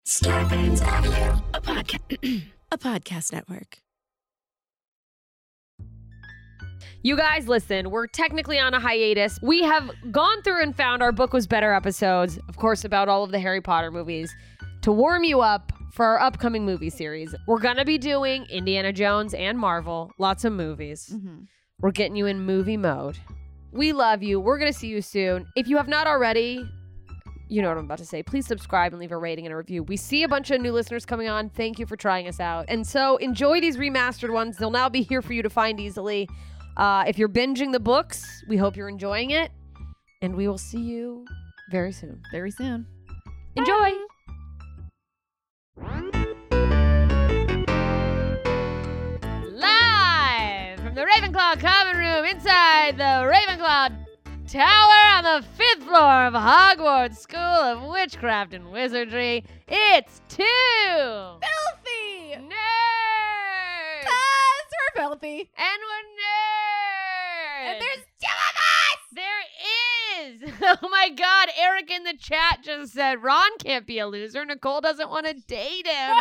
Starbane's Audio, a podcast network. You guys, listen, we're technically on a hiatus. We have gone through and found our Book Was Better episodes, of course, about all of the Harry Potter movies, to warm you up for our upcoming movie series. We're going to be doing Indiana Jones and Marvel, lots of movies. Mm-hmm. We're getting you in movie mode. We love you. We're going to see you soon. If you have not already, you know what I'm about to say. Please subscribe and leave a rating and a review. We see a bunch of new listeners coming on. Thank you for trying us out. And so enjoy these remastered ones. They'll now be here for you to find easily. If you're binging the books, we hope you're enjoying it. And we will see you very soon. Very soon. Enjoy. Live from the Ravenclaw common room inside the Ravenclaw Tower on the 5th floor of Hogwarts School of Witchcraft and Wizardry, it's two Filthy! nerds! Cause we're filthy. And we're nerds! And there's two of us! There is! Oh my god, Eric in the chat just said, Ron can't be a loser. Nicole doesn't want to date him.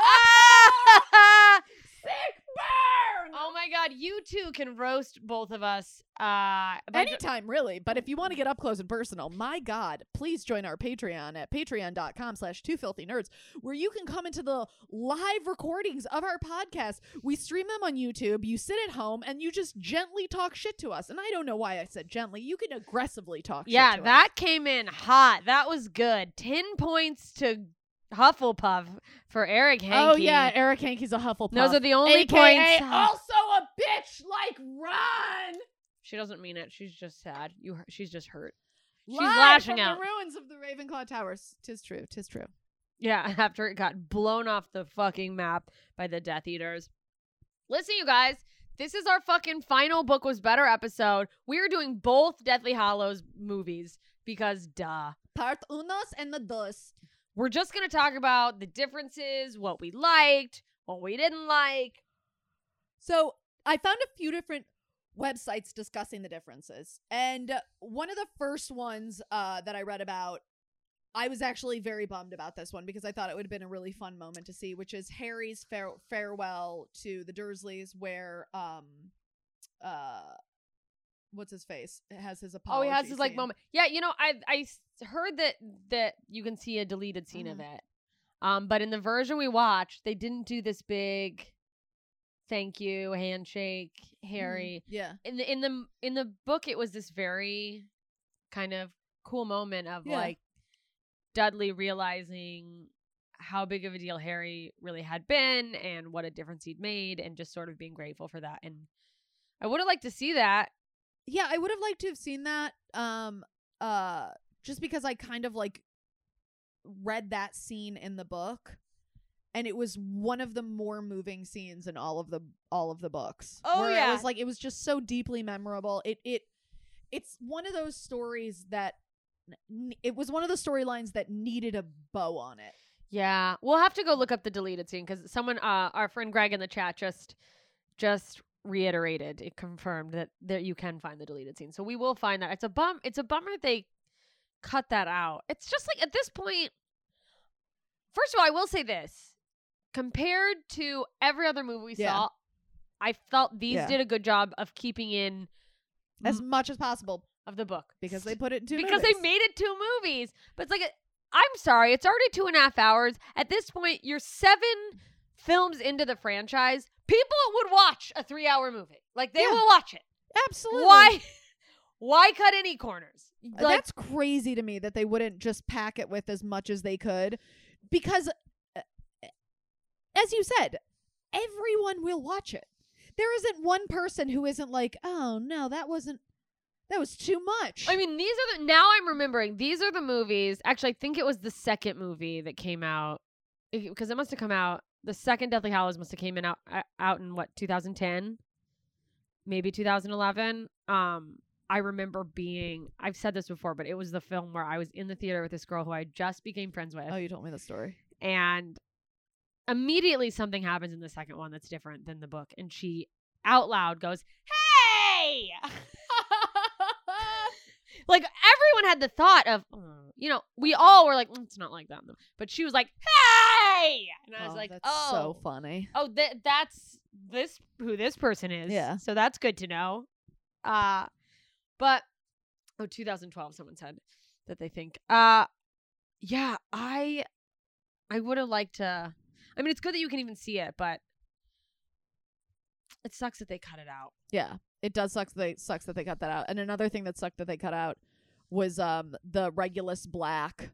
Ah! Sick burn! Oh my god, you two can roast both of us. Anytime, really. But if you want to get up close and personal, my God, please join our Patreon at patreon.com/twofilthynerds, where you can come into the live recordings of our podcast. We stream them on YouTube. You sit at home and you just gently talk shit to us. And I don't know why I said gently. You can aggressively talk shit to us. Yeah, that came in hot. That was good. 10 points to Hufflepuff for Eric Hankey. Oh, yeah, Eric Hankey's a Hufflepuff. Those are the only AKA points. also a bitch like Ron. She doesn't mean it. She's just sad. She's just hurt. She's Live lashing from out. the ruins of the Ravenclaw Towers. Tis true. Tis true. Yeah, after it got blown off the fucking map by the Death Eaters. Listen, you guys, this is our fucking final Book Was Better episode. We are doing both Deathly Hallows movies because duh. Part unos and the dos. We're just going to talk about the differences, what we liked, what we didn't like. So I found a few different websites discussing the differences. And one of the first ones that I read about, I was actually very bummed about this one because I thought it would have been a really fun moment to see, which is Harry's farewell to the Dursleys, where what's his face? It has his apology. Oh, he has his like scene. moment. Yeah, you know, I heard that you can see a deleted scene of it. But in the version we watched, they didn't do this big thank you handshake, Harry. Yeah. In the book, it was this very kind of cool moment of like Dudley realizing how big of a deal Harry really had been and what a difference he'd made, and just sort of being grateful for that. And I would have liked to see that. Yeah, I would have liked to have seen that. Just because I kind of like read that scene in the book, and it was one of the more moving scenes in all of the books. Oh, where yeah. it was just so deeply memorable. It's one of those stories that it was one of the storylines that needed a bow on it. Yeah, we'll have to go look up the deleted scene because someone, our friend Greg in the chat, just reiterated, it confirmed that you can find the deleted scene. So we will find that. It's a bummer that they cut that out. It's just like at this point, first of all, I will say this. Compared to every other movie we saw, I felt these did a good job of keeping in as much as possible of the book. Because they put it in two Because movies. they made it 2 movies. But it's like, I'm sorry, it's already 2.5 hours. At this point, you're 7 films into the franchise. People would watch a 3-hour movie. Like, they will watch it. Absolutely. Why cut any corners? Like, that's crazy to me that they wouldn't just pack it with as much as they could. Because, as you said, everyone will watch it. There isn't one person who isn't like, oh, no, that was too much. I mean, now I'm remembering, these are the movies. Actually, I think it was the second movie that came out. Because it must have come out. The second Deathly Hallows must have came out in, 2010? Maybe 2011? I remember I've said this before, but it was the film where I was in the theater with this girl who I just became friends with. Oh, you told me the story. And immediately something happens in the second one that's different than the book. And she out loud goes, "Hey!" Like, everyone had the thought of, we all were like, it's not like that. But she was like, hey! And I was like, that's oh. so funny. Oh, that's who this person is. Yeah. So that's good to know. But 2012, someone said that they think. Yeah, I would have liked to. I mean, it's good that you can even see it, but it sucks that they cut it out. Yeah, it does suck that they cut that out. And another thing that sucked that they cut out was the Regulus Black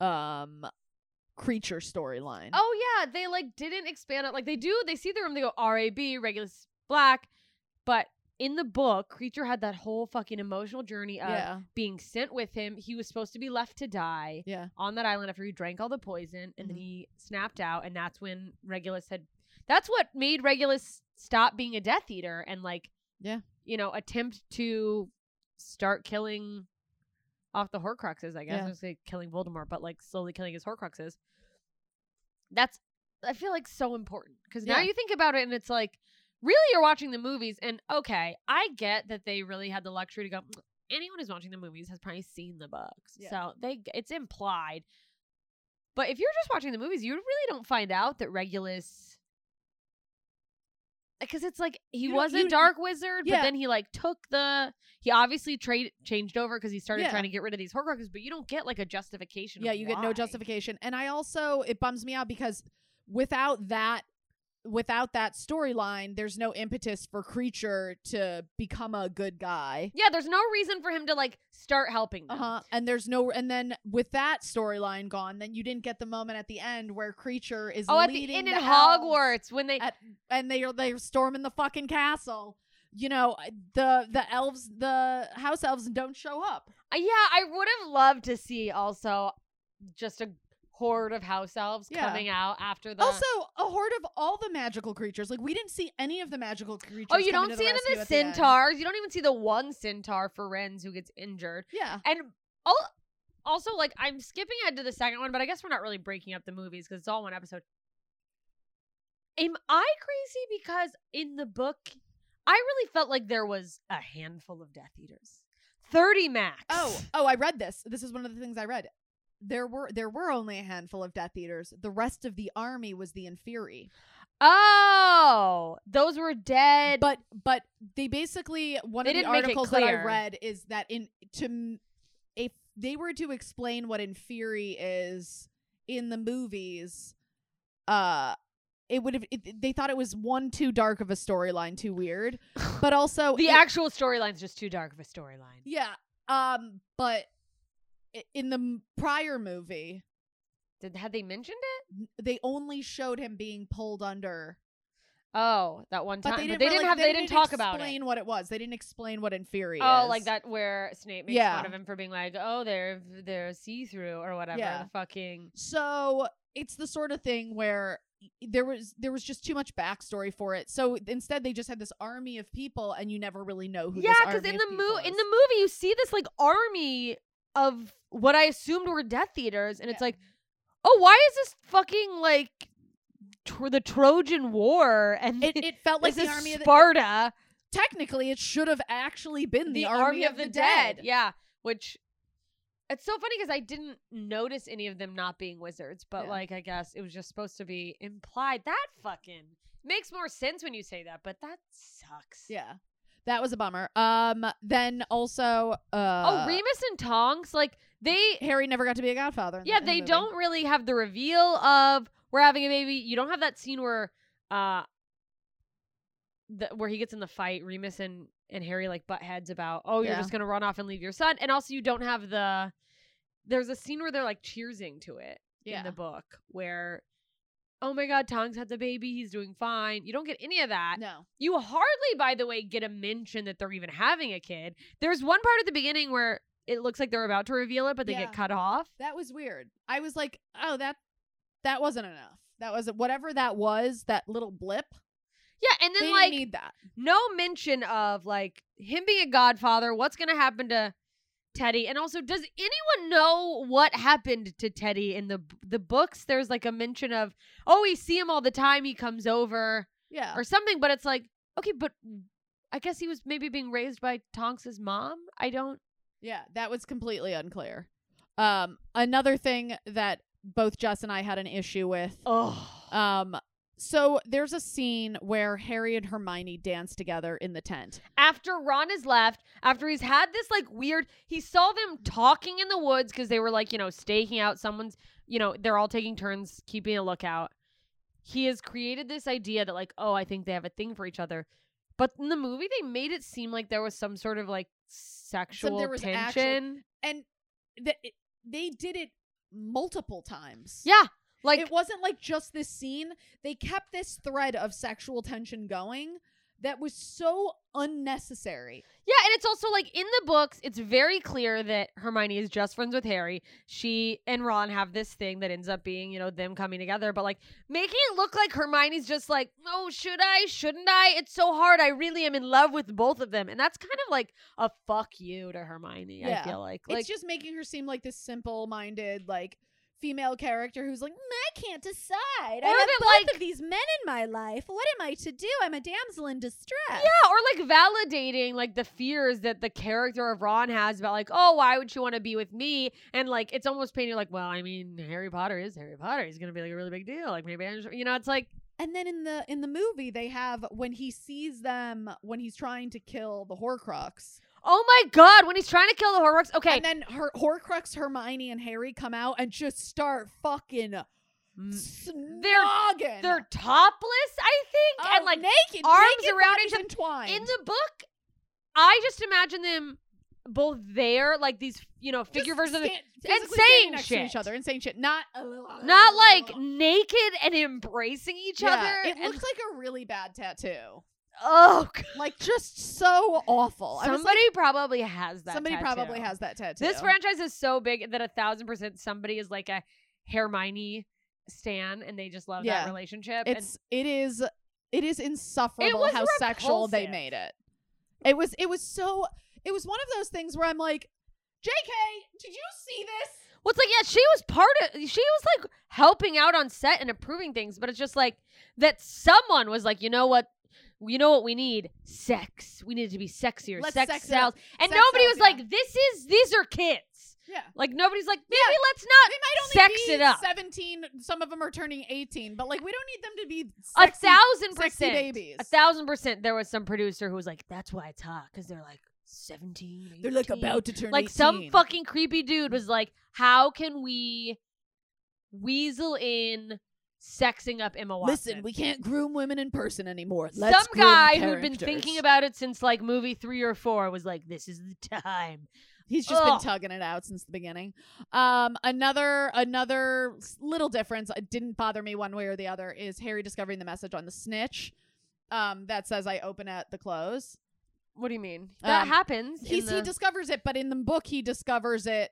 creature storyline. Oh yeah, they didn't expand it. Like they see the room, they go RAB, Regulus Black, but in the book, Creature had that whole fucking emotional journey of being sent with him. He was supposed to be left to die on that island after he drank all the poison, and then he snapped out, and that's when Regulus that's what made Regulus stop being a Death Eater and attempt to start killing off the Horcruxes, I guess. I was say killing Voldemort, but slowly killing his Horcruxes. That's, I feel so important. Because now you think about it and it's really you're watching the movies and okay, I get that they really had the luxury to go, anyone who's watching the movies has probably seen the books. Yeah. So it's implied. But if you're just watching the movies, you really don't find out that Regulus, because it's he was a dark wizard, but then he he obviously changed over because he started trying to get rid of these Horcruxes, but you don't get a justification. Yeah, you get no justification. And it bums me out because without that storyline, there's no impetus for Creature to become a good guy. Yeah, there's no reason for him to start helping them. And then with that storyline gone, then you didn't get the moment at the end where Creature is leading in Hogwarts when they're storming the fucking castle. The elves, the house elves don't show up. Yeah, I would have loved to see also just a horde of house elves coming out after the. Also, a horde of all the magical creatures. We didn't see any of the magical creatures. Oh, you don't see any of the centaurs. You don't even see the one centaur, Firenze, who gets injured. Yeah. And also, I'm skipping ahead to the second one, but I guess we're not really breaking up the movies because it's all one episode. Am I crazy? Because in the book, I really felt like there was a handful of Death Eaters. 30 max. Oh, I read this. This is one of the things I read. There were only a handful of Death Eaters. The rest of the army was the Inferi. Oh, those were dead. But they basically, one of the articles that I read is that if they were to explain what Inferi is in the movies, they thought it was too dark of a storyline, too weird. But also the actual storyline's just too dark of a storyline. Yeah. But in the prior movie, had they mentioned it? They only showed him being pulled under. Oh, that one time. But they didn't talk about it. Explain what it was. They didn't explain what Inferi is. Oh, like that where Snape makes fun of him for being they're see-through or whatever. Yeah. The fucking. So it's the sort of thing where there was just too much backstory for it. So instead, they just had this army of people, and you never really know who. Yeah, because in the movie, you see this army of what I assumed were Death Eaters, and it's oh, why is this fucking the Trojan War? And it felt like the army of Sparta. Technically, it should have actually been the army of the dead. Yeah, which it's so funny because I didn't notice any of them not being wizards, but I guess it was just supposed to be implied. That fucking makes more sense when you say that, but that sucks. Yeah. That was a bummer. Then also, Remus and Tonks, Harry never got to be a godfather. Yeah, they don't really have the reveal of we're having a baby. You don't have that scene where, where he gets in the fight. Remus and Harry butt heads about, you're just gonna run off and leave your son. And also, you don't have there's a scene where they're cheersing to it in the book where. Oh my God, Tonks had the baby. He's doing fine. You don't get any of that. No. You hardly, by the way, get a mention that they're even having a kid. There's one part at the beginning where it looks like they're about to reveal it, but they get cut off. That was weird. I was like, oh, that wasn't enough. That was whatever that was, that little blip. Yeah, and then they didn't need that. No mention of him being a godfather. What's gonna happen to Teddy? And also, does anyone know what happened to Teddy in the books? There's a mention of, we see him all the time. He comes over, or something. But it's okay, but I guess he was maybe being raised by Tonks's mom. I don't. Yeah, that was completely unclear. Another thing that both Jess and I had an issue with. Oh. So there's a scene where Harry and Hermione dance together in the tent. After Ron has left, after he's had this like weird, he saw them talking in the woods because they were like, staking out someone's, they're all taking turns keeping a lookout. He has created this idea that like, oh, I think they have a thing for each other. But in the movie, they made it seem like there was some sort of like sexual tension. And they did it multiple times. Yeah. Like, it wasn't like just this scene. They kept this thread of sexual tension going that was so unnecessary. Yeah, and it's also like in the books, it's very clear that Hermione is just friends with Harry. She and Ron have this thing that ends up being, them coming together. But like making it look like Hermione's just like, oh, should I? Shouldn't I? It's so hard. I really am in love with both of them. And that's kind of like a fuck you to Hermione, Yeah. I feel like. It's just making her seem like this simple-minded, like, female character who's like, I can't decide. I have both of these men in my life. What am I to do? I'm a damsel in distress. Yeah, or like validating like the fears that the character of Ron has about like, oh, why would you want to be with me? And like it's almost painting like, well, I mean, Harry Potter is Harry Potter. He's gonna be like a really big deal. Like maybe it's like. And then in the movie they have when he sees them when he's trying to kill the Horcrux. Oh my God, when he's trying to kill the Horcrux. Okay. And then Horcrux, Hermione, and Harry come out and just start fucking snogging. They're topless, I think. And like naked. Arms naked around each other. entwined. In the book, I just imagine them both there, like these, figure versions of it. And saying next shit. to each other and saying shit. Not like naked and embracing each other. It looks like a really bad tattoo. Oh, God. Like just so awful. Somebody probably has that. Somebody probably has that tattoo. This franchise is so big that 1,000% somebody is like a Hermione stan, and they just love that relationship. It is insufferable how sexual they made it. It was one of those things where I'm like, JK, did you see this? Well, it's like, yeah, she was like helping out on set and approving things, but it's just like that someone was like, you know what we need? Sex. We need it to be sexier. Let's sex sells. And sex nobody sells, was like, these are kids. Yeah. Like nobody's like, maybe let's not they might only sex be it up. 17. Some of them are turning 18, but like we don't need them to be 1,000%. sexy babies. 1,000%. There was some producer who was like, that's why it's hot, because they're like 17, 18. They're like about to turn like 18. Some fucking creepy dude was like, how can we weasel in sexing up Emma Watson? Listen, we can't groom women in person anymore. Some guy who'd been thinking about it since like movie 3 or 4 was like, this is the time. He's just been tugging it out since the beginning. Another little difference, it didn't bother me one way or the other, is Harry discovering the message on the snitch that says I open at the close. What do you mean? That happens. He discovers it, but in the book he discovers it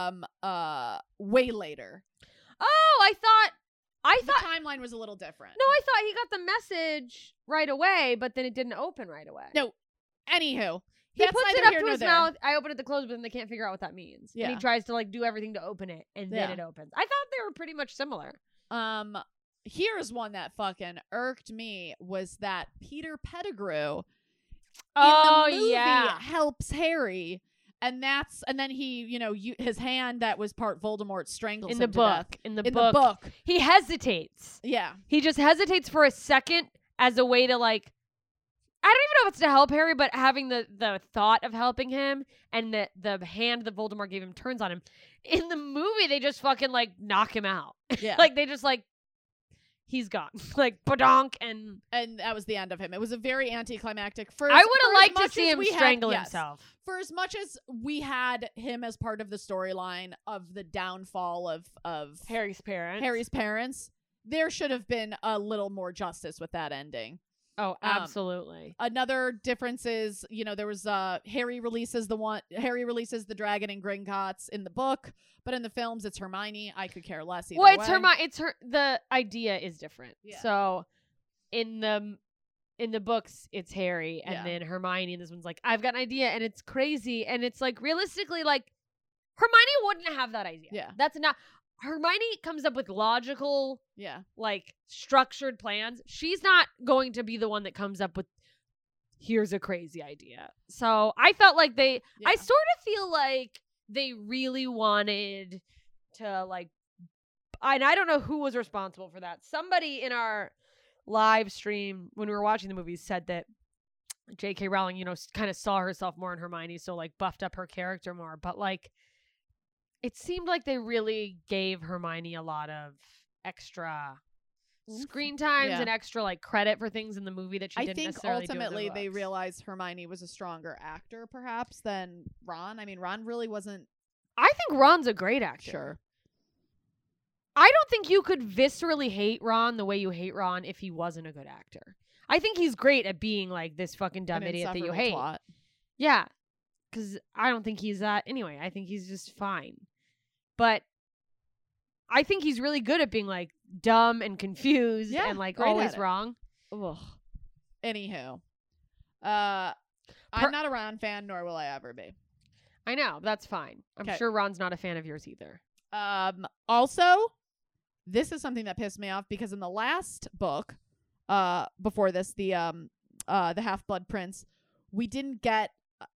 way later. Oh, I thought the timeline was a little different. No, I thought he got the message right away, but then it didn't open right away. No. Anywho, he puts it up to his mouth. I open it to close, but then they can't figure out what that means. Yeah. And he tries to like do everything to open it, and then it opens. I thought they were pretty much similar. Here's one that fucking irked me was that Peter Pettigrew in the movie helps Harry. And then he, his hand that was part Voldemort strangles him to death. In the book, he hesitates. Yeah, he just hesitates for a second as a way to like, I don't even know if it's to help Harry, but having the thought of helping him and the hand that Voldemort gave him turns on him. In the movie, they just fucking like knock him out. Yeah, like they just like. He's gone. Like, badonk, and that was the end of him. It was a very anticlimactic. I would have liked to see him strangle himself. For as much as we had him as part of the storyline of the downfall of Harry's parents, there should have been a little more justice with that ending. Oh, absolutely. Another difference is, there was Harry releases the dragon in Gringotts in the book, but in the films it's Hermione. I could care less either way. Well, it's Hermione. The idea is different. Yeah. So in the books it's Harry, and then Hermione, and this one's like, I've got an idea, and it's crazy, and it's like realistically, like Hermione wouldn't have that idea. Yeah, that's not. Hermione comes up with logical, like structured plans. She's not going to be the one that comes up with, here's a crazy idea. So I felt like I sort of feel like they really wanted to like, and I don't know who was responsible for that. Somebody in our live stream when we were watching the movies said that J.K. Rowling, you know, kind of saw herself more in Hermione, so like buffed up her character more. But like, it seemed like they really gave Hermione a lot of extra screen times and extra like credit for things in the movie that she didn't necessarily do in the ultimately they books. realized Hermione was a stronger actor perhaps than Ron. I mean, Ron really wasn't. I think Ron's a great actor. Sure. I don't think you could viscerally hate Ron the way you hate Ron if he wasn't a good actor. I think he's great at being like this fucking dumb an idiot that you insufferable hate. twat. Yeah. Because I don't think he's that. Anyway, I think he's just fine. But I think he's really good at being like dumb and confused and like great always at it. wrong. Ugh. Anywho. I'm not a Ron fan, nor will I ever be. I know. That's fine. I'm 'Kay. sure Ron's not a fan of yours either. Also, this is something that pissed me off because in the last book, before this, the Half-Blood Prince, we didn't get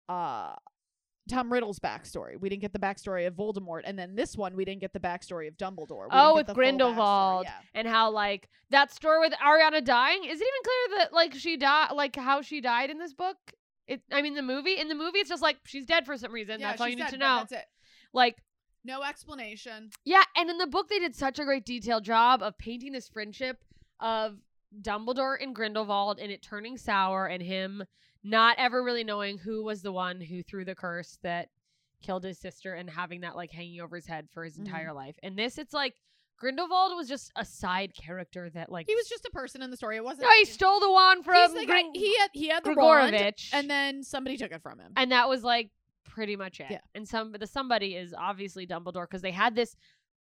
Tom Riddle's backstory. We didn't get the backstory of Voldemort, and then this one we didn't get the backstory of Dumbledore. Oh, We with didn't get the full Grindelwald backstory, and how like that story with Ariana dying. Is it even clear that like she died, like how she died in this book? In the movie, it's just like she's dead for some reason. Yeah, That's all she's you need dead, to know. That's it. Like, No explanation. yeah, and in the book they did such a great detailed job of painting this friendship of Dumbledore and Grindelwald and it turning sour and him not ever really knowing who was the one who threw the curse that killed his sister and having that like hanging over his head for his entire life. And this, it's like Grindelwald was just a side character that like He was just a person in the story. It wasn't. no, he stole the wand from He's the guy, he had the wand, Grigorovich, and then somebody took it from him. and that was like pretty much it. Yeah. And somebody is obviously Dumbledore because they had this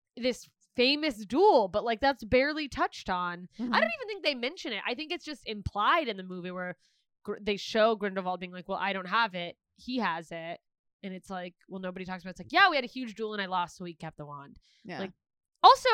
famous duel, but like that's barely touched on. I don't even think they mention it. I think it's just implied in the movie where they show Grindelwald being like, "Well, I don't have it. He has it." And it's like, well, nobody talks about it. It's like, yeah, we had a huge duel and I lost, so he kept the wand. Yeah. Like, also,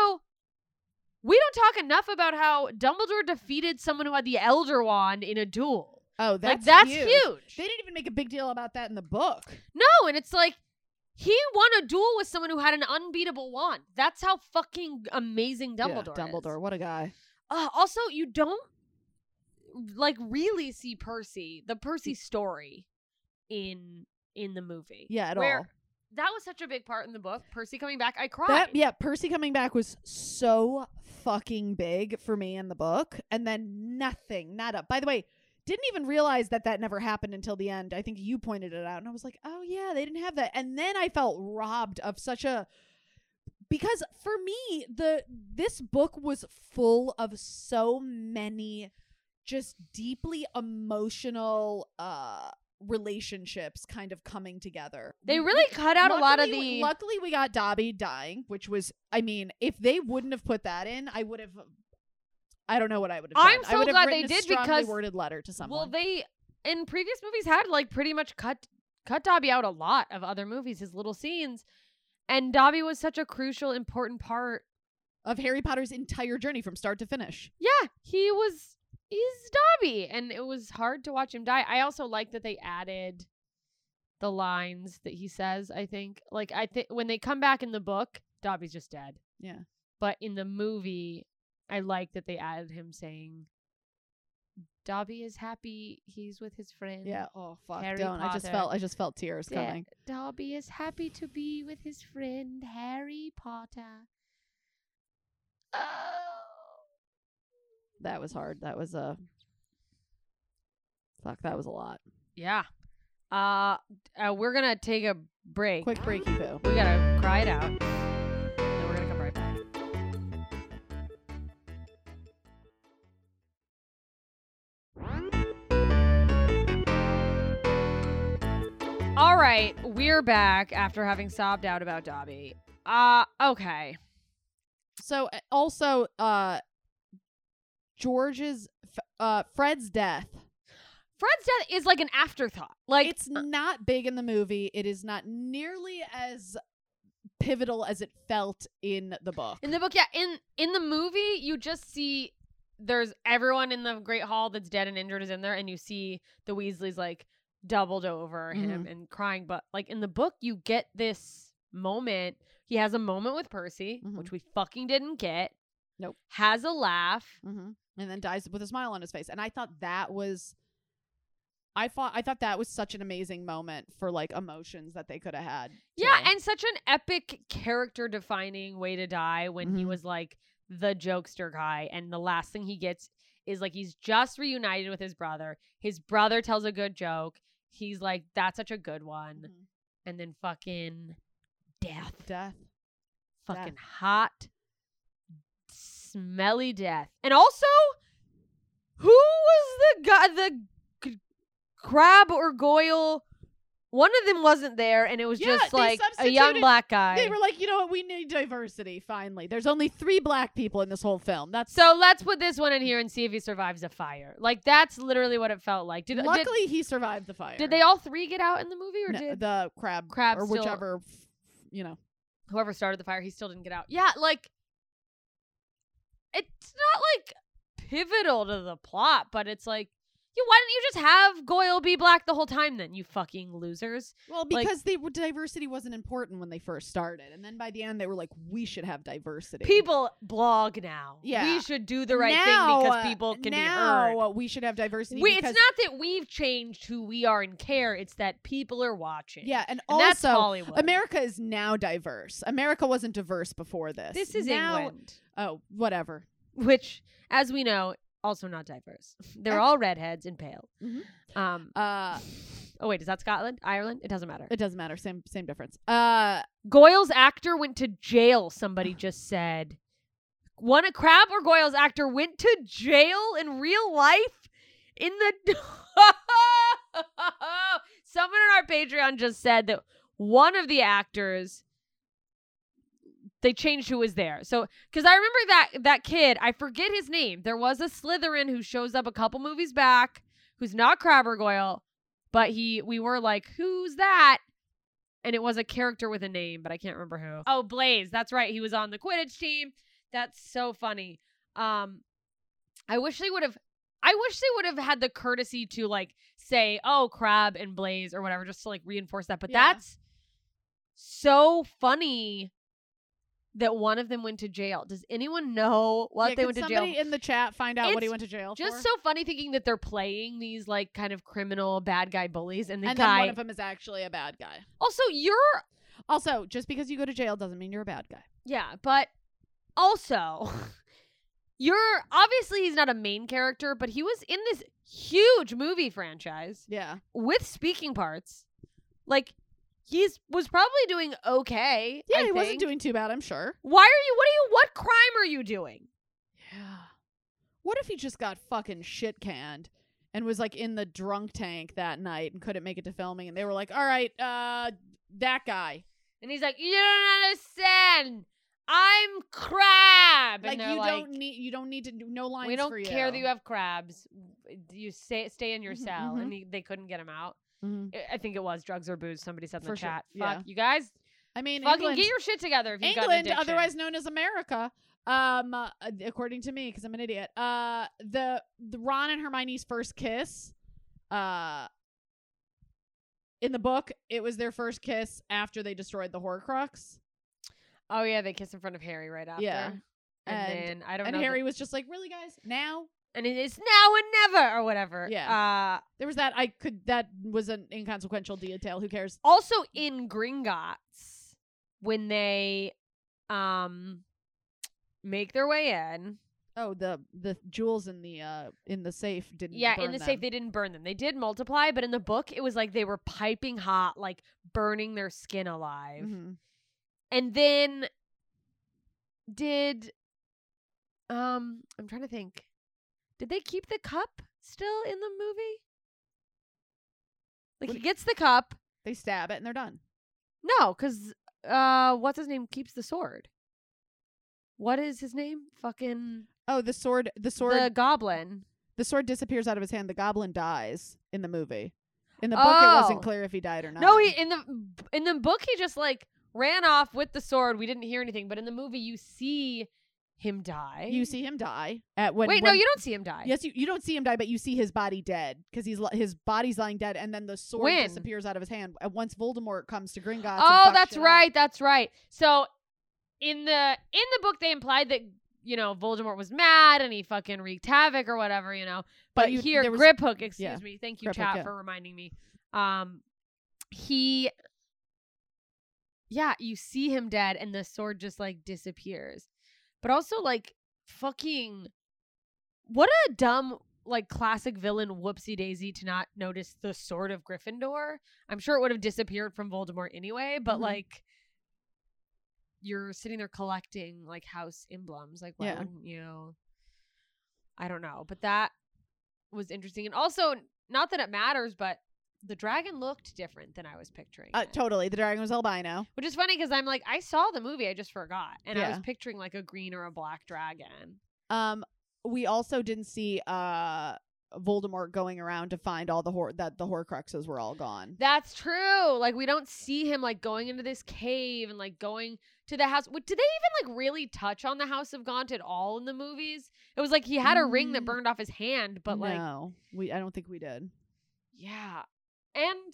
we don't talk enough about how Dumbledore defeated someone who had the Elder Wand in a duel. Oh, that's huge. They didn't even make a big deal about that in the book. No, and it's like, he won a duel with someone who had an unbeatable wand. That's how fucking amazing Dumbledore is. Dumbledore, what a guy. Also, you don't like really see the Percy story in the movie. Yeah, at where all. That was such a big part in the book. Percy coming back, I cried. Percy coming back was so fucking big for me in the book, and then nada. By the way, didn't even realize that never happened until the end. I think you pointed it out, and I was like, oh yeah, they didn't have that. And then I felt robbed of because for me, this book was full of so many just deeply emotional relationships kind of coming together. They really cut out a lot of Luckily, we got Dobby dying, which was, I mean, if they wouldn't have put that in, I would have. I don't know what I would have done. I'm so glad they did because strongly worded letter to someone. Well, they in previous movies had like pretty much cut Dobby out a lot of other movies, his little scenes, and Dobby was such a crucial, important part of Harry Potter's entire journey from start to finish. Yeah, he's Dobby, and it was hard to watch him die. I also like that they added the lines that he says. I think when they come back in the book, Dobby's just dead. Yeah, but in the movie, I like that they added him saying, Dobby is happy he's with his friend. Yeah. Oh fuck. Harry Don't. Potter. I just felt tears coming. Dobby is happy to be with his friend Harry Potter. That was hard. That was that was a lot. Yeah. We're gonna take a break. Quick breaky poo. We gotta cry it out. Then we're gonna come right back. All right, we're back after having sobbed out about Dobby. Okay. So also, Fred's death. Fred's death is like an afterthought. Like it's not big in the movie. It is not nearly as pivotal as it felt in the book. In the book, yeah. In the movie, you just see there's everyone in the Great Hall that's dead and injured is in there, and you see the Weasleys like doubled over him and crying. But like in the book, you get this moment. He has a moment with Percy, which we fucking didn't get. Nope. Has a laugh. And then dies with a smile on his face. And I thought that was, I thought that was such an amazing moment for like emotions that they could have had. Yeah, too. and such an epic character defining way to die when he was like the jokester guy, and the last thing he gets is like he's just reunited with his brother. His brother tells a good joke. He's like, that's such a good one. And then fucking death. Fucking hot, smelly death. And also, who was the guy, the Crabbe or Goyle? One of them wasn't there, and it was just like a young black guy. They were like, you know what? We need diversity, finally. There's only 3 black people in this whole film. So let's put this one in here and see if he survives a fire. Like, that's literally what it felt like. Luckily, he survived the fire. Did they all 3 get out in the movie? Or did the Crabbe or still, whichever, you know. Whoever started the fire, he still didn't get out. Yeah, like, it's not, like, pivotal to the plot, but it's like, yeah, why didn't you just have Goyle be black the whole time then, you fucking losers? Well, because diversity wasn't important when they first started. And then by the end, they were like, we should have diversity. People blog now. Yeah. We should do the right thing because people can be heard. Now we should have diversity. It's not that we've changed who we are and care. It's that people are watching. Yeah, and also, that's Hollywood. America is now diverse. America wasn't diverse before this. This is England. Oh, whatever. Which, as we know, also not diverse. They're all redheads and pale. Oh wait, is that Scotland? Ireland? It doesn't matter. It doesn't matter. Same difference. Goyle's actor went to jail, somebody just said. A Crabbe or Goyle's actor went to jail in real life? In the someone on our Patreon just said that one of the actors, they changed who was there. So, because I remember that kid, I forget his name. There was a Slytherin who shows up a couple movies back, who's not Crabbe or Goyle, but we were like, who's that? And it was a character with a name, but I can't remember who. Oh, Blaze. That's right. He was on the Quidditch team. That's so funny. I wish they would have had the courtesy to like say, oh, Crabbe and Blaze or whatever, just to like reinforce that. But that's so funny that one of them went to jail. Does anyone know what they went to jail? Somebody in the chat find out what he went to jail for? Just so funny thinking that they're playing these like kind of criminal bad guy bullies, and then one of them is actually a bad guy. Also, just because you go to jail doesn't mean you're a bad guy. Yeah, but also obviously he's not a main character, but he was in this huge movie franchise. Yeah. With speaking parts. Like, was probably doing okay. Yeah, he wasn't doing too bad, I'm sure. What crime are you doing? Yeah. What if he just got fucking shit canned and was like in the drunk tank that night and couldn't make it to filming, and they were like, all right, that guy. And he's like, you don't understand. I'm Crabbe. Like, you don't need to do no lines for you. We don't care that you have crabs. You stay in your cell. And they couldn't get him out. I think it was drugs or booze. Somebody said in the chat. Fuck, you guys. I mean, fucking England, get your shit together if you've got an England, addiction. otherwise known as America, according to me, because I'm an idiot, the Ron and Hermione's first kiss, in the book, it was their first kiss after they destroyed the Horcrux. Oh, yeah, they kiss in front of Harry right after. Yeah. And then, I don't know. And Harry was just like, really, guys? Now? And it is now and never, or whatever. Yeah. There was that. That was an inconsequential detail. Who cares? Also, in Gringotts, when they make their way in. Oh, the jewels in the safe didn't burn in the safe they didn't burn them. They did multiply, but in the book it was like they were piping hot, like burning their skin alive. And then I'm trying to think. Did they keep the cup still in the movie? Like, he gets the cup. They stab it and they're done. No, because what's his name keeps the sword. What is his name? Fucking... Oh, the sword. The goblin. The sword disappears out of his hand. The goblin dies in the movie. In the book, it wasn't clear if he died or not. No, in the book, he just, like, ran off with the sword. We didn't hear anything. But in the movie, you see him die. You see him die at when. Wait, no, you don't see him die. Yes, you don't see him die, but you see his body dead because his body's lying dead, and then the sword When? disappears out of his hand once Voldemort comes to Gringotts. Oh, that's right. That's right. So in the book, they implied that Voldemort was mad and he fucking wreaked havoc or whatever, But here, Griphook, excuse me, thank you, Griphook, chat, yeah. for reminding me. You see him dead, and the sword just like disappears. But also, like, fucking, what a dumb, like, classic villain whoopsie daisy to not notice the sword of Gryffindor. I'm sure it would have disappeared from Voldemort anyway, but like, you're sitting there collecting like house emblems. Like, why wouldn't you? I don't know, but that was interesting. And also, not that it matters, but the dragon looked different than I was picturing. Totally. The dragon was albino. Which is funny because I'm like, I saw the movie, I just forgot. And I Yeah. was picturing like a green or a black dragon. We also didn't see Voldemort going around to find all the Horcruxes were all gone. That's true. Like, we don't see him like going into this cave and like going to the house. Did they even like really touch on the House of Gaunt at all in the movies? It was like he had a ring that burned off his hand, but like, no, I don't think we did. yeah. And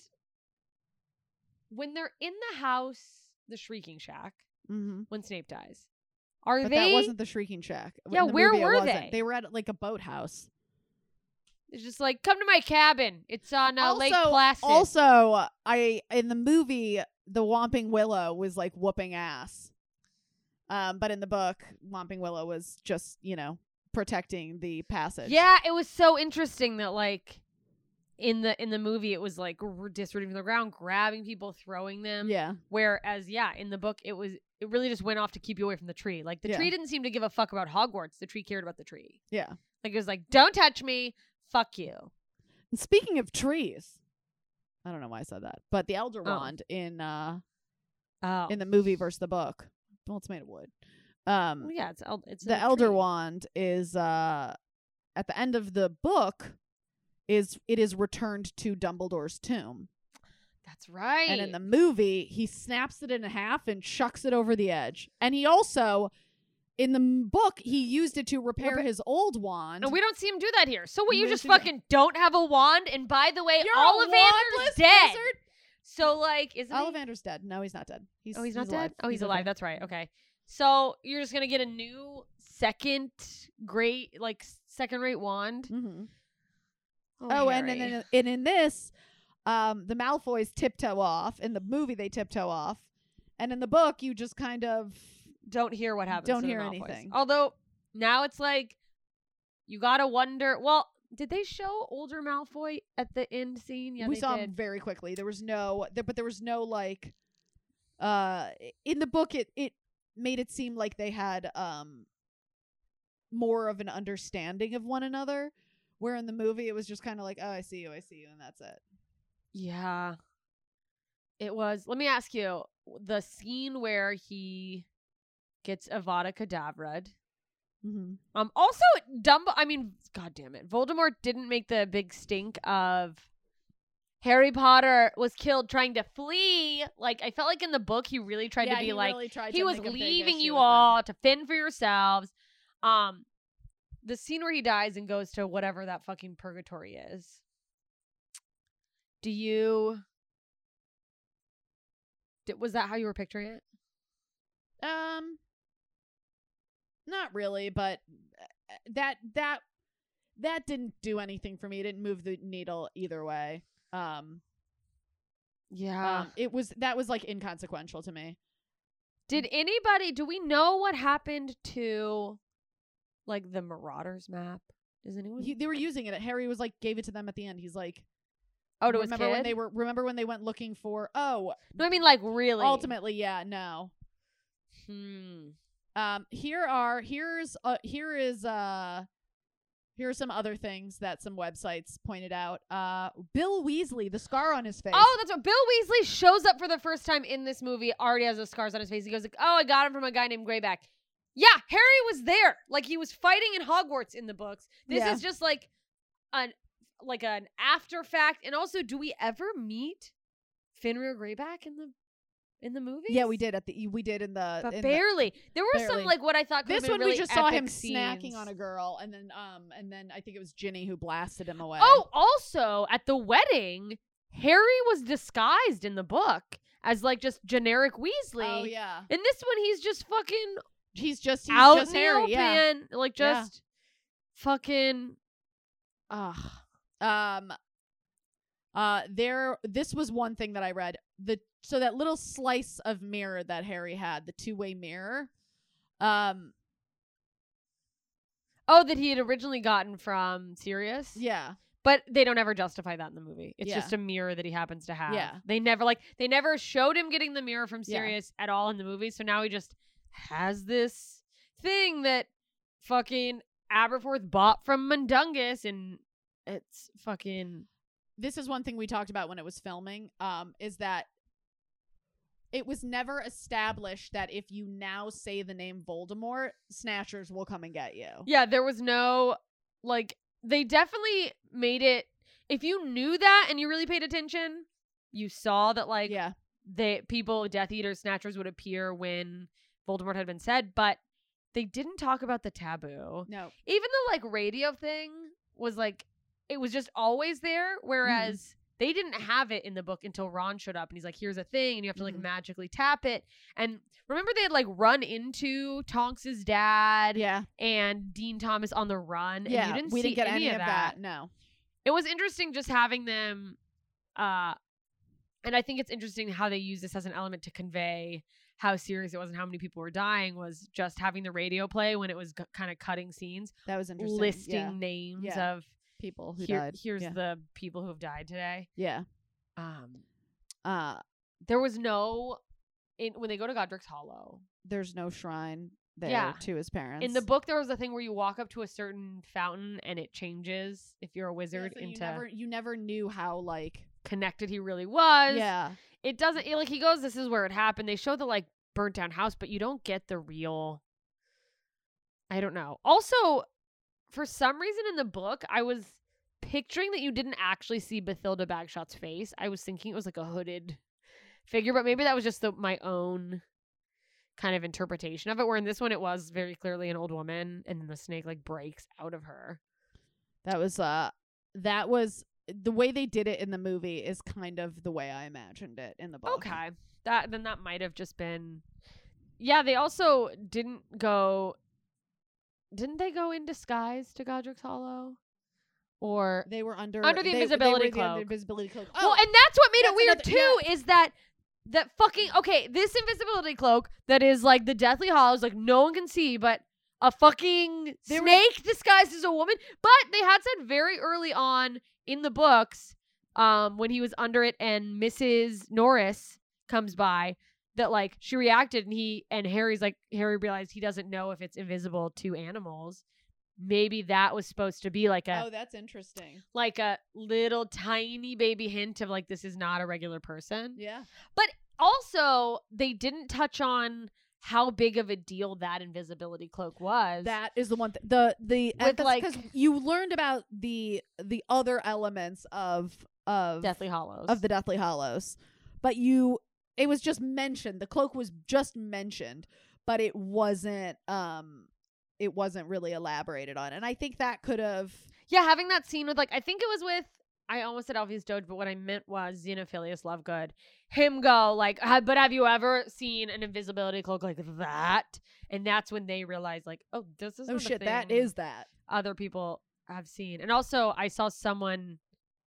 when they're in the house, the Shrieking Shack, Mm-hmm. when Snape dies, are But they? that wasn't the Shrieking Shack. Yeah, In the where movie, it were wasn't. they? They were at like a boathouse. It's just like, come to my cabin. It's on Lake Placid. Also, in the movie, the Whomping Willow was like whooping ass. But in the book, Whomping Willow was just, protecting the passage. Yeah, it was so interesting that like in the movie it was like disrooting from the ground, grabbing people, throwing them. Yeah. Whereas in the book it really just went off to keep you away from the tree. Like the tree didn't seem to give a fuck about Hogwarts. The tree cared about the tree. Yeah. Like it was like, don't touch me, fuck you. And speaking of trees, I don't know why I said that, but the Elder Wand in the movie versus the book. Well, it's made of wood. Well, yeah, it's the a Elder tree. Wand is at the end of the book is returned to Dumbledore's tomb. That's right. And in the movie, he snaps it in half and chucks it over the edge. And he also, in the book, he used it to repair his old wand. and we don't see him do that here. So what, you We just don't see fucking don't have a wand? And by the way, You're a Ollivander's wandless dead. wizard? So like, isn't he? Ollivander's dead. No, he's not dead. He's not alive. dead? Oh, he's alive. okay. That's right. Okay. So you're just going to get a new second rate wand. Mm-hmm. Oh, and Harry. in this, the Malfoys tiptoe off. In the movie, they tiptoe off. And in the book, you just kind of don't hear what happens. don't to the hear Malfoys. anything. Although now it's like, you got to wonder, well, did they show older Malfoy at the end scene? Yeah, we they saw did. him very quickly. There was no like, in the book, it made it seem like they had more of an understanding of one another, where in the movie it was just kind of like, oh, I see you, and that's it. Yeah. It was. Let me ask you, the scene where he gets Avada Kedavra. Mm-hmm. Also, God damn it, Voldemort didn't make the big stink of Harry Potter was killed trying to flee. Like, I felt like in the book he really tried to be like, he was leaving you all to fend for yourselves. The scene where he dies and goes to whatever that fucking purgatory is. Was that how you were picturing it? Not really, but that didn't do anything for me. It didn't move the needle either way. Yeah. That was like inconsequential to me. Do we know what happened to like the Marauders map? Does anyone? They were using it. Harry was like, gave it to them at the end. He's like, to his remember kid? when they went looking for, No, I mean like really. ultimately, yeah, no. Here are some other things that some websites pointed out. Bill Weasley, the scar on his face. Oh, that's what Bill Weasley shows up for the first time in this movie. Already has those scars on his face. He goes like, "Oh, I got him from a guy named Greyback." Yeah, Harry was there. Like he was fighting in Hogwarts in the books. This is just like an after fact. And also, do we ever meet Fenrir Greyback in the in the movies? Yeah, we did we did in the but in barely. There were barely. some like what I thought could this have been one really we just saw him epic snacking scenes. on a girl, and then I think it was Ginny who blasted him away. Oh, also at the wedding, Harry was disguised in the book as like just generic Weasley. Oh yeah, In this one, he's just fucking he's just out just in the Harry. open, Yeah. like just fucking. This was one thing that I read. So that little slice of mirror that Harry had, the two-way mirror. Oh, that he had originally gotten from Sirius. Yeah. But they don't ever justify that in the movie. It's Yeah. just a mirror that he happens to have. Yeah. They never showed him getting the mirror from Sirius at all in the movie. So now he just has this thing that fucking Aberforth bought from Mundungus, and it's fucking. This is one thing we talked about when it was filming, is that it was never established that if you now say the name Voldemort, Snatchers will come and get you. Yeah, there was no, like, they definitely made it, if you knew that and you really paid attention, you saw that, like, Yeah. Death Eaters, Snatchers would appear when Voldemort had been said, but they didn't talk about the taboo. No. Even the, like, radio thing was, like, it was just always there, whereas they didn't have it in the book until Ron showed up, and he's like, here's a thing, and you have to, like, magically tap it. And remember they had, like, run into Tonks's dad Yeah. and Dean Thomas on the run, Yeah. and We see didn't get any of that. that. No. It was interesting just having them, and I think it's interesting how they use this as an element to convey how serious it was and how many people were dying, was just having the radio play when it was kind of cutting scenes, That was interesting. listing names Yeah. of People who died. here's yeah. the people who have died today. Yeah. There was no when they go to Godric's Hollow. There's no shrine there Yeah. to his parents. In the book, there was a thing where you walk up to a certain fountain and it changes if you're a Yeah, wizard so into you never knew how, like, connected he really was. yeah. It doesn't, like, he goes, this is where it happened. They show the, like, burnt down house, but you don't get the real, I don't know. Also, for some reason in the book, I was picturing that you didn't actually see Bathilda Bagshot's face. I was thinking it was like a hooded figure, but maybe that was just my own kind of interpretation of it, where in this one it was very clearly an old woman, and then the snake, like, breaks out of her. That was the way they did it in the movie is kind of the way I imagined it in the book. Okay. That might have just been. Yeah, they also didn't they go in disguise to Godric's Hollow? Or They were under the invisibility cloak. The invisibility cloak. well, and that's what made it that's weird another- too, is that fucking this invisibility cloak that is like the Deathly Hallows, like no one can see, but a fucking snake disguised as a woman. But they had said very early on in the books, when he was under it and Mrs. Norris comes by, that, like, she reacted, and Harry realized he doesn't know if it's invisible to animals. Maybe that was supposed to be like Oh, that's interesting. like a little tiny baby hint of, like, this is not a regular person. Yeah. But also, they didn't touch on how big of a deal that invisibility cloak was. That is the one the With, like, because you learned about the other elements of Deathly Hallows. of the Deathly Hallows, but it was just mentioned. The cloak was just mentioned, but it wasn't really elaborated on. And I think that could have. Yeah, having that scene with, like, I think it was with, I almost said Alpheus Doge, but what I meant was Xenophilius Lovegood. Him go, like, but have you ever seen an invisibility cloak like that? And that's when they realized, like, oh, this is Oh shit, that is that. other people have seen. And also, I saw someone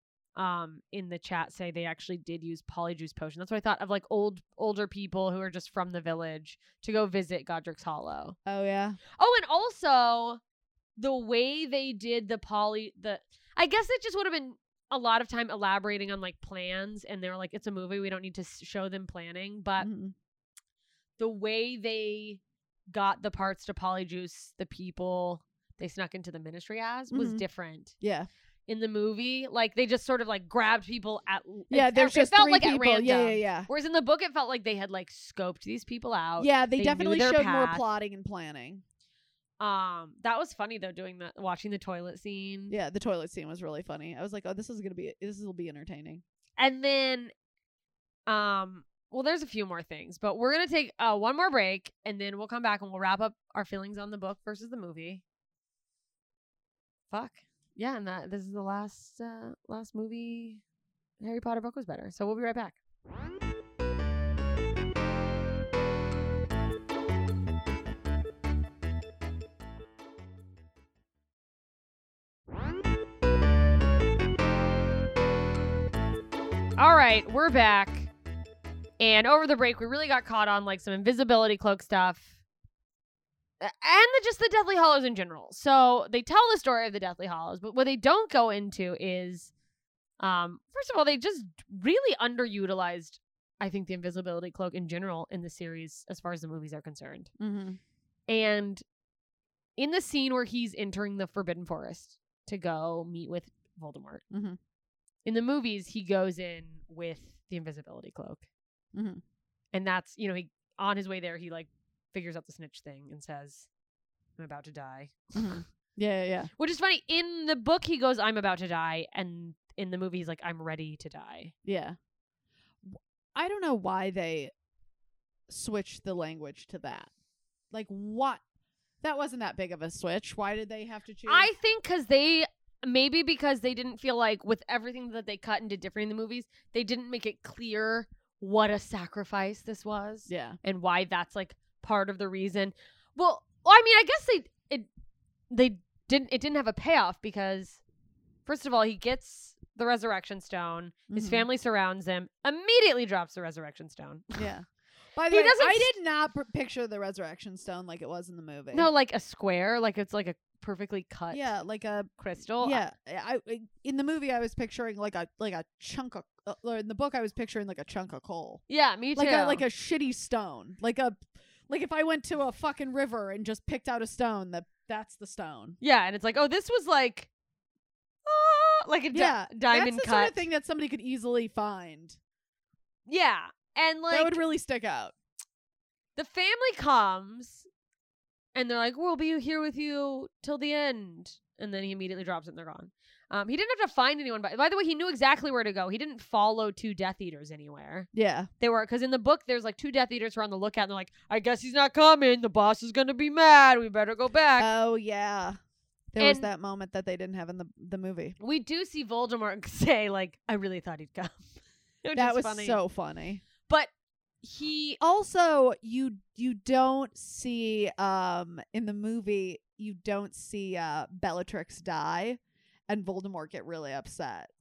in the chat say they actually did use Polyjuice Potion. That's what I thought of, like, older people who are just from the village to go visit Godric's Hollow. Oh yeah. Oh, and also the way they did I guess it just would have been a lot of time elaborating on, like, plans, and they were like, it's a movie, we don't need to show them planning, but the way they got the parts to Polyjuice the people they snuck into the ministry as was different. Yeah. In the movie, like, they just sort of, like, grabbed people at There's it just felt three like people. at random. Yeah. Whereas in the book, it felt like they had, like, scoped these people out. Yeah, they They definitely knew their showed more path. plotting and planning. That was funny though, watching the toilet scene. Yeah, the toilet scene was really funny. I was like, oh, this will be entertaining. And then well, there's a few more things, but we're going to take one more break, and then we'll come back and we'll wrap up our feelings on the book versus the movie. Fuck. Yeah, and this is the last movie Harry Potter book was better. So we'll be right back. All right, we're back. And over the break, we really got caught on like some invisibility cloak stuff. And just the Deathly Hallows in general. So they tell the story of the Deathly Hallows, but what they don't go into is, first of all, they just really underutilized, I think, the invisibility cloak in general in the series as far as the movies are concerned. Mm-hmm. And in the scene where he's entering the Forbidden Forest to go meet with Voldemort, Mm-hmm. in the movies, he goes in with the invisibility cloak. Mm-hmm. And that's, he on his way there, he like figures out the snitch thing and says, I'm about to die. Mm-hmm. Yeah. Which is funny. In the book, he goes, I'm about to die. And in the movie, he's like, I'm ready to die. Yeah. I don't know why they switched the language to that. Like, what? That wasn't that big of a switch. Why did they have to choose? I think because they didn't feel like with everything that they cut and did different in the movies, they didn't make it clear what a sacrifice this was. Yeah. And why that's like part of the reason. Well, I mean, I guess it didn't have a payoff because first of all, he gets the resurrection stone. His Mhm. family surrounds him, immediately drops the resurrection stone. Yeah. By the He way, doesn't I did not picture the resurrection stone like it was in the movie. No, like a square, like it's like a perfectly cut Yeah, like a crystal. yeah. I in the movie I was picturing like a chunk of or in the book I was picturing like a chunk of coal. Yeah, me too. Like a shitty stone. Like if I went to a fucking river and just picked out a stone, that's the stone. Yeah, and it's like, oh, this was like like a diamond that's the cut. sort of thing that somebody could easily find. Yeah. And like that would really stick out. the family comes and they're like, we'll be here with you till the end. And then he immediately drops it and they're gone. He didn't have to find anyone. By the way, he knew exactly where to go. He didn't follow 2 Death Eaters anywhere. Yeah. They were, because in the book, there's like 2 Death Eaters who are on the lookout. And they're like, I guess he's not coming. The boss is going to be mad. We better go back. Oh, yeah. There was And- that moment that they didn't have in the movie. We do see Voldemort say, like, I really thought he'd come. Which That is was funny. so funny. But he... Also, you don't see in the movie you don't see Bellatrix die and Voldemort get really upset.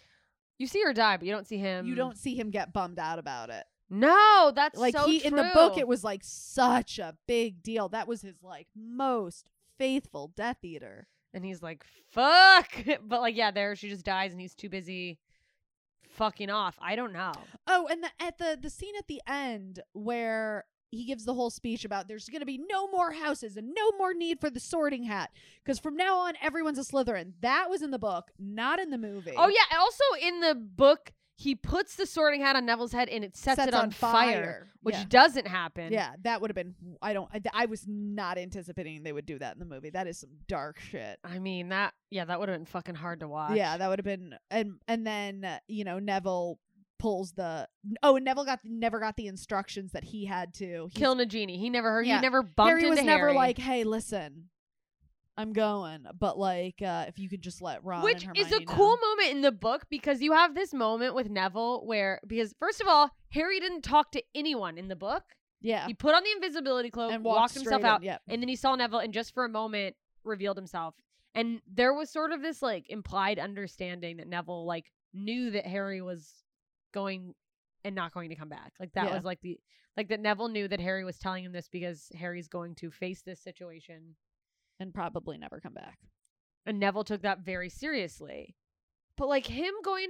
You see her die, but you don't see him. You don't see him get bummed out about it. No, that's Like so in the true. book it was like such a big deal. That was his like most faithful Death Eater. And he's like, fuck. But like, yeah, there she just dies and he's too busy fucking off. I don't know. Oh, and the scene at the end where he gives the whole speech about there's going to be no more houses and no more need for the Sorting Hat because from now on everyone's a Slytherin. That was in the book, not in the movie. Oh, yeah. Also in the book, he puts the Sorting Hat on Neville's head and it sets it on fire, which Yeah. doesn't happen. Yeah, that would have been. I was not anticipating they would do that in the movie. That is some dark shit. I mean, that would have been fucking hard to watch. Yeah, that would have been. And then Neville pulls the. And Neville never got the instructions that he had to Kill Nagini. He never heard. Yeah. He never bumped Harry into was never Harry. like, hey, listen, I'm going, but like, if you could just let Ron Which and is a Hermione cool know. moment in the book because you have this moment with Neville because first of all, Harry didn't talk to anyone in the book. Yeah, He put on the invisibility cloak, and walked himself straight in, out, Yep. and then he saw Neville and just for a moment revealed himself. And there was sort of this like implied understanding that Neville like knew that Harry was going and not going to come back. Like that Yeah. was like that Neville knew that Harry was telling him this because Harry's going to face this situation. And probably never come back. And Neville took that very seriously. But like him going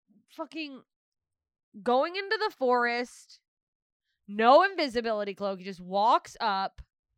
into the forest, no invisibility cloak, he just walks up.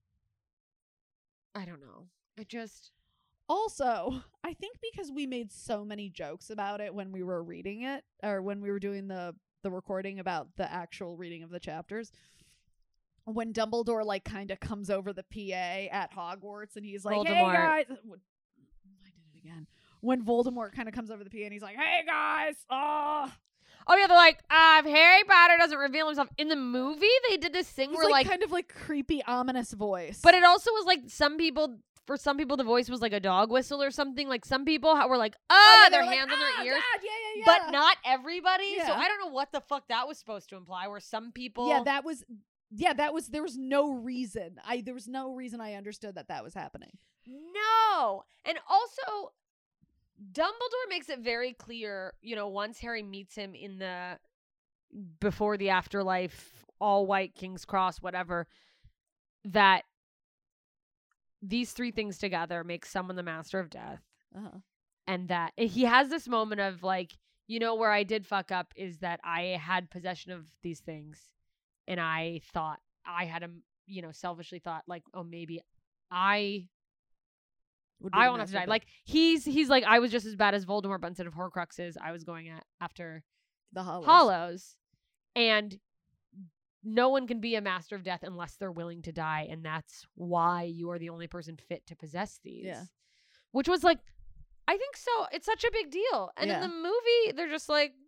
I don't know. Also, I think because we made so many jokes about it when we were reading it, or when we were doing the recording about the actual reading of the chapters, when Dumbledore like kind of comes over the PA at Hogwarts and he's like, Voldemort. hey guys, I did it again. When Voldemort kind of comes over the PA and he's like, hey guys, Oh yeah, they're like, if Harry Potter doesn't reveal himself in the movie, they did this thing It was where like kind of like creepy, ominous voice. but it also was like for some people the voice was like a dog whistle or something. Like some people were like, yeah, their they were hands like, on their ears. God, yeah. But not everybody. So Yeah. I don't know what the fuck that was supposed to imply. Where some people, that was. There was no reason. There was no reason I understood that was happening. no, and also Dumbledore makes it very clear. Once Harry meets him in the before the afterlife, all white King's Cross, whatever, that these three things together make someone the Master of Death. Uh-huh. And that he has this moment of like, where I did fuck up is that I had possession of these things and I thought I had selfishly thought like, oh, maybe I won't have to die. Like he's like, I was just as bad as Voldemort, but instead of Horcruxes, I was going after the Hollows. And no one can be a Master of Death unless they're willing to die. And that's why you are the only person fit to possess these. Yeah. Which was like, I think so. It's such a big deal. And in the movie, they're just like,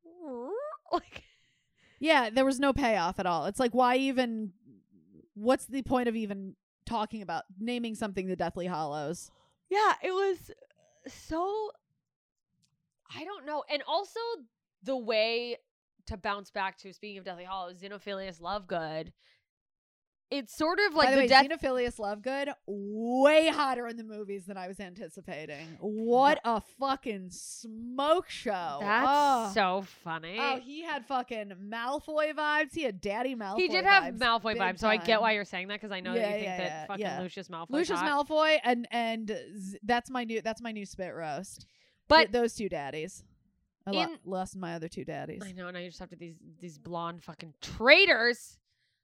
yeah, there was no payoff at all. It's like, why even, what's the point of even talking about naming something the Deathly Hallows? Yeah, it was so, I don't know. And also the way to bounce back to, speaking of Deathly Hallows, Xenophilius Lovegood, it's sort of like By the way, death. Xenophilius Lovegood, way hotter in the movies than I was anticipating. What a fucking smoke show. That's so funny. Oh, he had fucking Malfoy vibes. He had Daddy Malfoy vibes. He did have Malfoy big vibes, so I get time. why you're saying that, because I know that you think that fucking Lucius Malfoy. Lucius Malfoy and that's my new spit roast. But those two daddies. I lost my other two daddies. I know, and I just have to these blonde fucking traitors.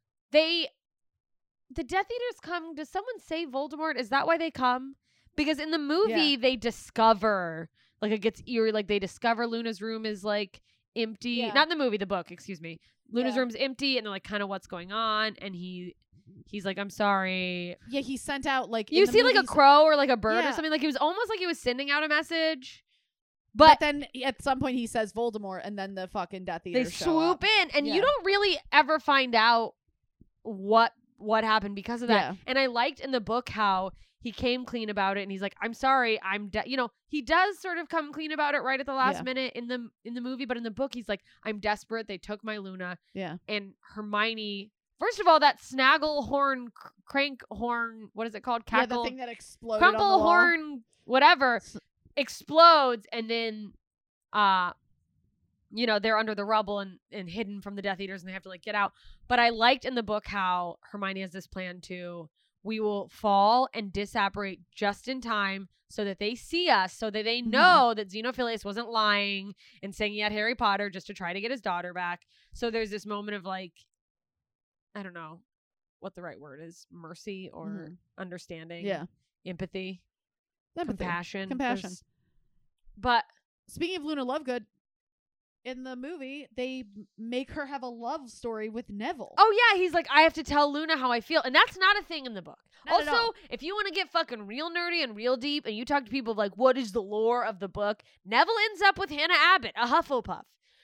The Death Eaters come. Does someone say Voldemort? Is that why they come? Because in the movie they discover, like, it gets eerie. Like, they discover Luna's room is like empty. Yeah. Not in the movie, the book. Excuse me. Luna's room's empty, and they're like, kind of what's going on. And he's like, I'm sorry. Yeah, he sent out like you see like a crow or like a bird Yeah. or something. Like, it was almost like he was sending out a message. But then at some point he says Voldemort, and then the fucking Death Eaters they show swoop up. in, and you don't really ever find out what happened because of that. Yeah. And I liked in the book how he came clean about it, and he's like, I'm sorry, he does sort of come clean about it right at the last minute in the movie, but in the book he's like, I'm desperate, they took my Luna. Yeah. And Hermione, first of all, that snagglehorn, crankhorn, what is it called? Cackle, the thing that exploded on the wall. crumplehorn, whatever, explodes, and then they're under the rubble and hidden from the Death Eaters, and they have to like get out. But I liked in the book how Hermione has this plan to, we will fall and disapparate just in time so that they see us, so that they know that Xenophilius wasn't lying and saying he had Harry Potter just to try to get his daughter back. So there's this moment of like, I don't know what the right word is, mercy or understanding, empathy. Compassion. But speaking of Luna Lovegood, in the movie, they make her have a love story with Neville. Oh yeah, he's like, I have to tell Luna how I feel, and that's not a thing in the book. Not at all. Also, if you want to get fucking real nerdy and real deep, and you talk to people like, what is the lore of the book? Neville ends up with Hannah Abbott, a Hufflepuff.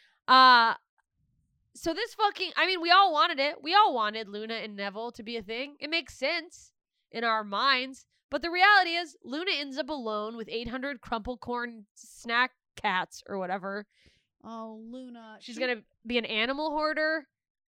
So this we all wanted it. We all wanted Luna and Neville to be a thing. It makes sense in our minds. But the reality is, Luna ends up alone with 800 crumplecorn snack cats or whatever. Oh, Luna. She's going to be an animal hoarder.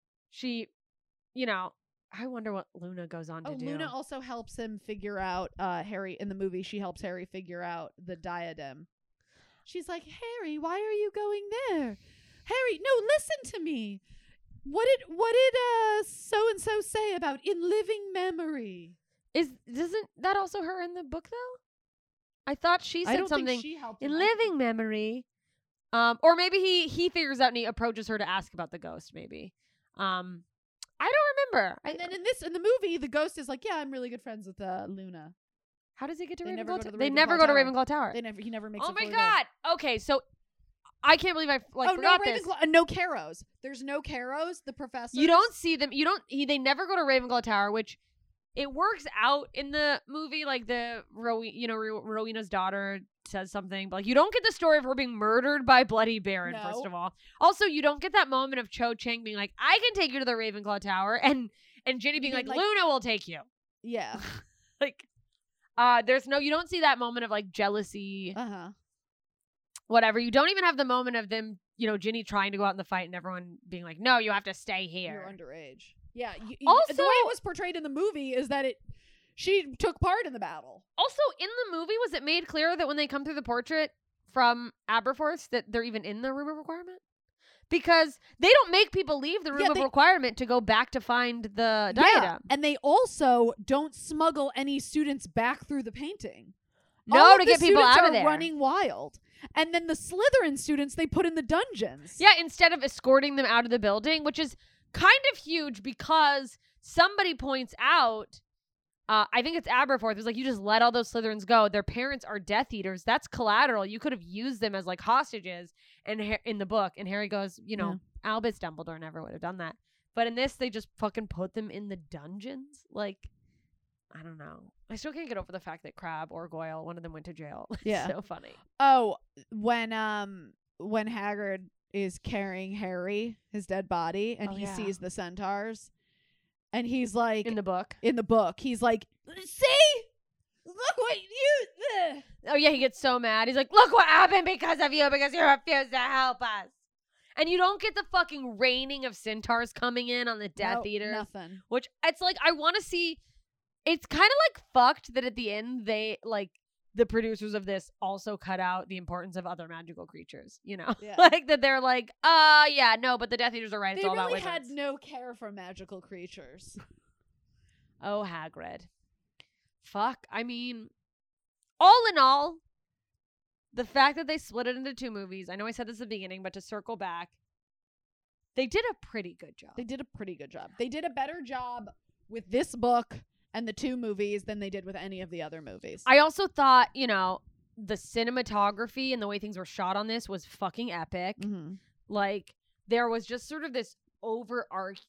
I wonder what Luna goes on to do. Luna also helps him figure out, Harry, in the movie, she helps Harry figure out the diadem. She's like, Harry, why are you going there? Harry, no, listen to me. What did so-and-so say about in living memory? Isn't that also her in the book though? I thought she said something think she helped in him. living memory. Or maybe he figures out and he approaches her to ask about the ghost, maybe. I don't remember. And then in the movie, the ghost is like, yeah, I'm really good friends with Luna. How does he get to They Ravenclaw never go to Tower? the They Ravenclaw never go to Tower. Ravenclaw Tower. He never makes Oh it my fully god. there. Okay, so I can't believe I forgot this. No Carrows. There's no Carrows. The professor. You don't see them. They never go to Ravenclaw Tower, which it works out in the movie. Like Rowena's daughter says something, but like you don't get the story of her being murdered by Bloody Baron. No. First of all, also you don't get that moment of Cho Chang being like, "I can take you to the Ravenclaw Tower," and Ginny being like, "Luna will take you." Yeah. Like, you don't see that moment of like jealousy. Whatever. You don't even have the moment of them, Ginny trying to go out in the fight and everyone being like, "No, you have to stay here. You're underage." Yeah. Also, the way it was portrayed in the movie is that she took part in the battle. Also, in the movie, was it made clear that when they come through the portrait from Aberforth that they're even in the room of requirement? Because they don't make people leave the room of requirement to go back to find the diadem. Yeah, and they also don't smuggle any students back through the painting. No, to get people out of there. Running wild. And then the Slytherin students they put in the dungeons. Yeah, instead of escorting them out of the building, which is kind of huge because somebody points out, I think it's Aberforth, was like, you just let all those Slytherins go. Their parents are Death Eaters. That's collateral. You could have used them as like hostages in the book. And Harry goes, Albus Dumbledore never would have done that. But in this, they just fucking put them in the dungeons. Like, I don't know. I still can't get over the fact that Crabbe or Goyle, one of them went to jail. It's so funny. Oh, when Hagrid is carrying Harry, his dead body, and he sees the centaurs, and he's like, in the book, he's like, "See, look what you." Oh yeah, he gets so mad. He's like, "Look what happened because of you, because you refused to help us." And you don't get the fucking raining of centaurs coming in on the Death Eaters. Nothing. Which it's like, I want to see. It's kind of like fucked that at the end they like the producers of this also cut out the importance of other magical creatures. Like that they're like, but the Death Eaters are right. It's all about wizards. They really had no care for magical creatures. Oh, Hagrid. Fuck. I mean, all in all, the fact that they split it into 2 movies. I know I said this at the beginning, but to circle back, they did a pretty good job. They did a better job with this book and the 2 movies than they did with any of the other movies. I also thought, the cinematography and the way things were shot on this was fucking epic. Mm-hmm. Like, there was just sort of this overarching,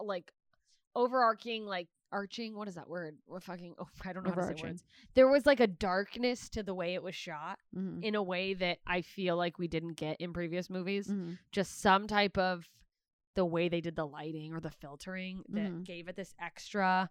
what is that word? I don't know how to say words. There was like a darkness to the way it was shot in a way that I feel like we didn't get in previous movies. Mm-hmm. Just some type of the way they did the lighting or the filtering that gave it this extra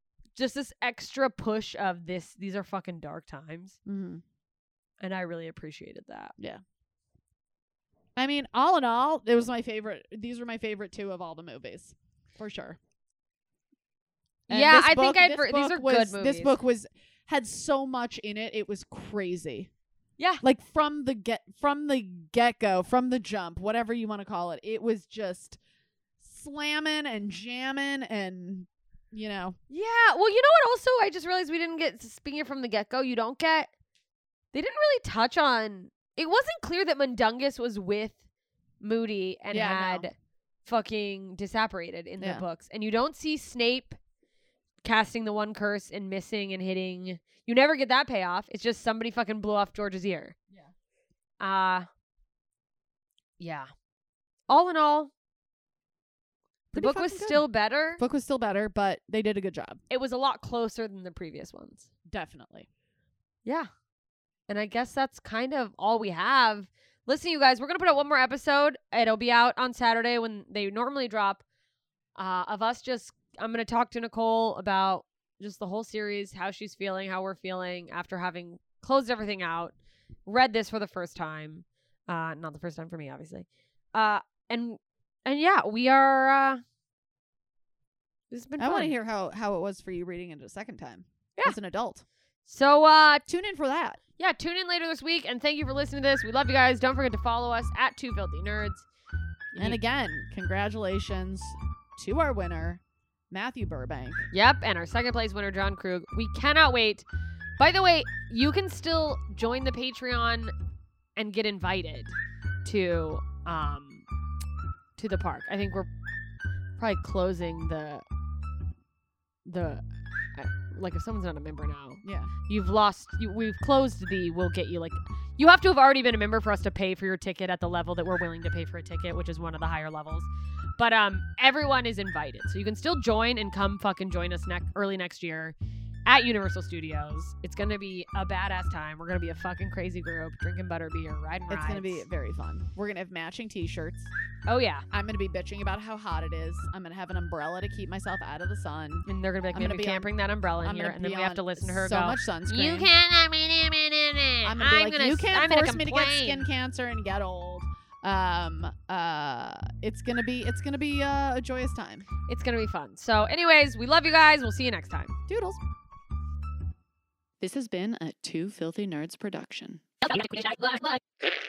push of these are fucking dark times. Mm-hmm. And I really appreciated that. Yeah. I mean, all in all, it was my favorite. These were my favorite 2 of all the movies. For sure. And yeah, I think these are good movies. This book had so much in it. It was crazy. Yeah. Like from the get-go, from the jump, whatever you want to call it. It was just slamming and jamming and, Yeah. Well, you know what also I just realized we didn't get, speaking of from the get-go, they didn't really touch on, it wasn't clear that Mundungus was with Moody and had fucking disapparated in the books. And you don't see Snape casting the one curse and missing and hitting. You never get that payoff. It's just somebody fucking blew off George's ear. Yeah. Yeah. All in all, the book was still better. Book was still better, but they did a good job. It was a lot closer than the previous ones. Definitely. Yeah. And I guess that's kind of all we have. Listen, you guys, we're going to put out one more episode. It'll be out on Saturday when they normally drop. I'm going to talk to Nicole about just the whole series, how she's feeling, how we're feeling after having closed everything out, read this for the first time. Not the first time for me, obviously. And yeah, we are, this has been fun. I want to hear how it was for you reading it a second time as an adult. So, tune in for that. Yeah, tune in later this week, and thank you for listening to this. We love you guys. Don't forget to follow us at 2 Filthy Nerds. And again, congratulations to our winner, Matthew Burbank. Yep, and our second place winner, John Krug. We cannot wait. By the way, you can still join the Patreon and get invited to the park. I think we're probably closing the like if someone's not a member now. Yeah. We've closed we'll get you you have to have already been a member for us to pay for your ticket at the level that we're willing to pay for a ticket, which is one of the higher levels. But everyone is invited. So you can still join and come fucking join us early next year at Universal Studios. It's going to be a badass time. We're going to be a fucking crazy group, drinking butterbeer, riding rides. It's going to be very fun. We're going to have matching t-shirts. Oh, yeah. I'm going to be bitching about how hot it is. I'm going to have an umbrella to keep myself out of the sun. And they're going to be like, maybe we can't bring that umbrella in here. And then we have to listen to her so go, much sunscreen. you can't have me. I'm going to be like, you can't force me to get complain." skin cancer and get old. It's gonna be a joyous time. It's going to be fun. So anyways, we love you guys. We'll see you next time. Doodles. This has been a Two Filthy Nerds production.